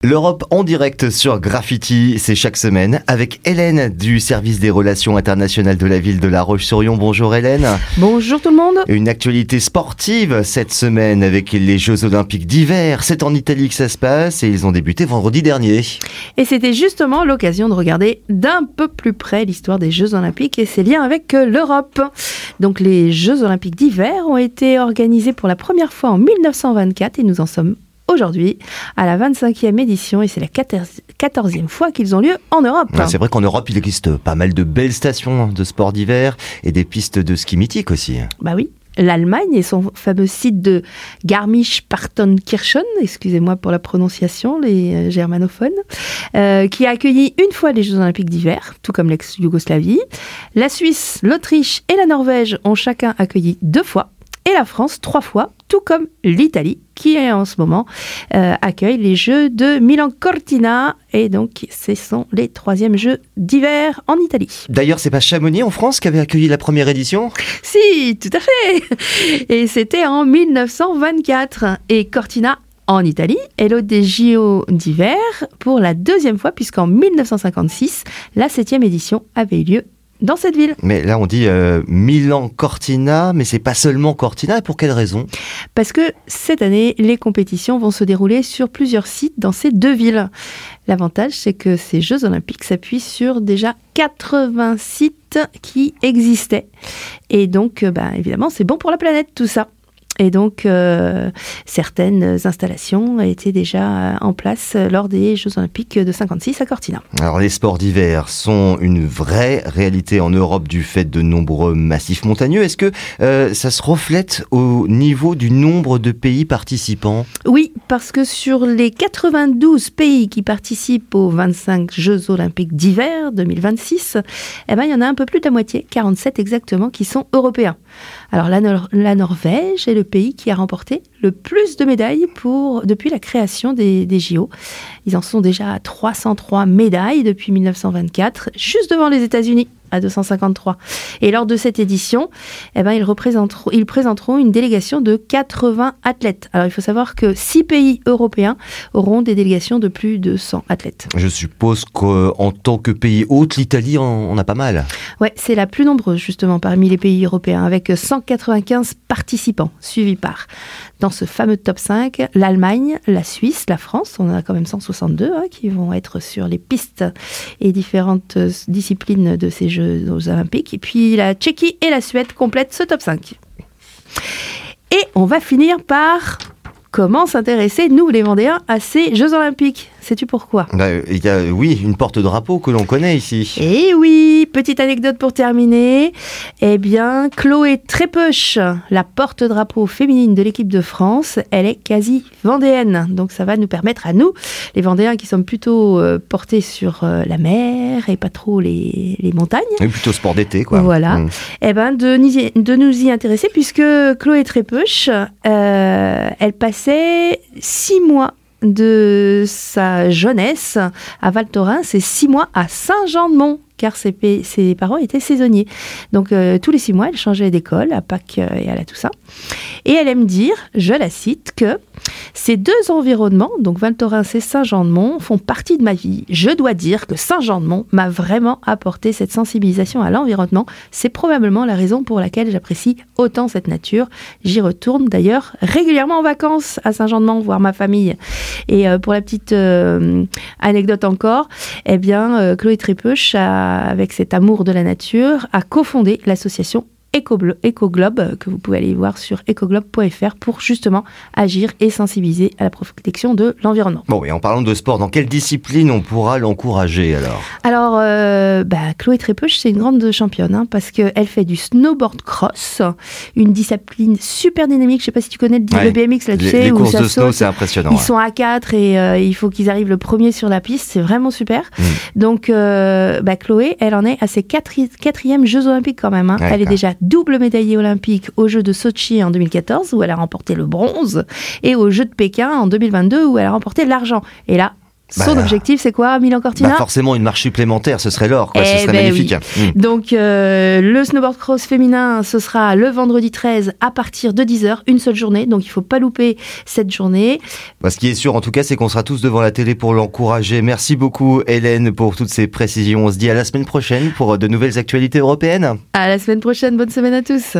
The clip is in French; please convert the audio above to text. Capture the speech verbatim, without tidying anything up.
L'Europe en direct sur Graffiti, c'est chaque semaine avec Hélène du service des relations internationales de la ville de La Roche-sur-Yon. Bonjour Hélène. Bonjour tout le monde. Une actualité sportive cette semaine avec les Jeux Olympiques d'hiver. C'est en Italie que ça se passe et ils ont débuté vendredi dernier. Et c'était justement l'occasion de regarder d'un peu plus près l'histoire des Jeux Olympiques et ses liens avec l'Europe. Donc les Jeux Olympiques d'hiver ont été organisés pour la première fois en mille neuf cent vingt-quatre et nous en sommes aujourd'hui à la vingt-cinquième édition et c'est la quatorzième fois qu'ils ont lieu en Europe. Ouais, c'est vrai qu'en Europe, il existe pas mal de belles stations de sport d'hiver et des pistes de ski mythiques aussi. Bah oui. L'Allemagne et son fameux site de Garmisch-Partenkirchen, excusez-moi pour la prononciation, les germanophones, euh, qui a accueilli une fois les Jeux Olympiques d'hiver, tout comme l'ex-Yougoslavie. La Suisse, l'Autriche et la Norvège ont chacun accueilli deux fois. Et la France, trois fois, tout comme l'Italie, qui en ce moment euh, accueille les Jeux de Milan-Cortina. Et donc, ce sont les troisièmes Jeux d'hiver en Italie. D'ailleurs, c'est pas Chamonix en France qui avait accueilli la première édition ? Si, tout à fait. Et c'était en mille neuf cent vingt-quatre. Et Cortina, en Italie, est l'hôte des J O d'hiver pour la deuxième fois, puisqu'en mille neuf cent cinquante-six, la septième édition avait eu lieu dans cette ville. Mais là, on dit euh, Milan-Cortina, mais c'est pas seulement Cortina. Et pour quelle raison ? Parce que cette année, les compétitions vont se dérouler sur plusieurs sites dans ces deux villes. L'avantage, c'est que ces Jeux Olympiques s'appuient sur déjà quatre-vingts sites qui existaient. Et donc, bah, évidemment, c'est bon pour la planète, tout ça. Et donc, euh, certaines installations étaient déjà en place lors des Jeux Olympiques de cinquante-six à Cortina. Alors, les sports d'hiver sont une vraie réalité en Europe du fait de nombreux massifs montagneux. Est-ce que euh, ça se reflète au niveau du nombre de pays participants ? Oui, parce que sur les quatre-vingt-douze pays qui participent aux vingt-cinq Jeux Olympiques d'hiver deux mille vingt-six, eh ben, il y en a un peu plus de la moitié, quarante-sept exactement, qui sont européens. Alors, la, Nor- la Norvège est le pays qui a remporté le plus de médailles pour, depuis la création des, des J O. Ils en sont déjà à trois cent trois médailles depuis mille neuf cent vingt-quatre, juste devant les États-Unis, à deux cent cinquante-trois. Et lors de cette édition, eh ben, ils, représenteront, ils présenteront une délégation de quatre-vingts athlètes. Alors, il faut savoir que six pays européens auront des délégations de plus de cent athlètes. Je suppose qu'en tant que pays hôte, l'Italie en, en a pas mal. Ouais, c'est la plus nombreuse, justement, parmi les pays européens, avec cent quatre-vingt-quinze participants, suivis par, dans ce fameux top cinq, l'Allemagne, la Suisse, la France, on en a quand même cent soixante-deux hein, qui vont être sur les pistes et différentes disciplines de ces Jeux aux Olympiques. Et puis la Tchéquie et la Suède complètent ce top cinq. Et on va finir par comment s'intéresser, nous les Vendéens, à ces Jeux Olympiques. Sais-tu pourquoi ? Bah, il y a, oui, une porte-drapeau que l'on connaît ici. Eh oui, petite anecdote pour terminer. Eh bien, Chloé Trépeuch, la porte-drapeau féminine de l'équipe de France, elle est quasi vendéenne. Donc ça va nous permettre à nous, les Vendéens qui sommes plutôt euh, portés sur euh, la mer et pas trop les, les montagnes. Oui, plutôt sport d'été, quoi. Voilà. Mmh. Eh ben, de, de nous y intéresser puisque Chloé Trépeuch, euh, elle passait six mois de sa jeunesse à Val Thorens et six mois à Saint-Jean-de-Mont, car ses, pa- ses parents étaient saisonniers. Donc, euh, tous les six mois, elle changeait d'école à Pâques euh, et à la Toussaint. Et elle aime dire, je la cite, que ces deux environnements, donc Val Thorens et Saint-Jean-de-Mont, font partie de ma vie. Je dois dire que Saint-Jean-de-Mont m'a vraiment apporté cette sensibilisation à l'environnement. C'est probablement la raison pour laquelle j'apprécie autant cette nature. J'y retourne d'ailleurs régulièrement en vacances à Saint-Jean-de-Mont, voir ma famille. Et euh, pour la petite euh, anecdote encore, eh bien, euh, Chloé Trépeuch a avec cet amour de la nature, a cofondé l'association Écoglobe, Écoglobe, que vous pouvez aller voir sur écoglobe point f r pour justement agir et sensibiliser à la protection de l'environnement. Bon, et en parlant de sport, dans quelle discipline on pourra l'encourager alors ? Alors, euh, bah, Chloé Trépeuch, c'est une grande championne, hein, parce qu'elle fait du snowboard cross, une discipline super dynamique. Je ne sais pas si tu connais le, ouais. le B M X, là, tu les, sais, les où courses ça de snow, saute. C'est impressionnant. Ils ouais. sont à quatre et euh, il faut qu'ils arrivent le premier sur la piste. C'est vraiment super. Mm. Donc, euh, bah, Chloé, elle en est à ses quatri- quatrièmes Jeux Olympiques quand même. Hein. Ouais, elle est quand. déjà double médaillée olympique aux Jeux de Sochi en deux mille quatorze, où elle a remporté le bronze, et aux Jeux de Pékin en deux mille vingt-deux, où elle a remporté l'argent. Et là, Son Bah, objectif, c'est quoi, Milan Cortina? Bah forcément, une marche supplémentaire, ce serait l'or, quoi. Eh Ce serait ben magnifique. oui. Mmh. Donc, euh, le snowboard cross féminin, ce sera le vendredi treize à partir de dix heures, une seule journée. Donc, il ne faut pas louper cette journée. Bah, ce qui est sûr, en tout cas, c'est qu'on sera tous devant la télé pour l'encourager. Merci beaucoup, Hélène, pour toutes ces précisions. On se dit à la semaine prochaine pour de nouvelles actualités européennes. À la semaine prochaine. Bonne semaine à tous.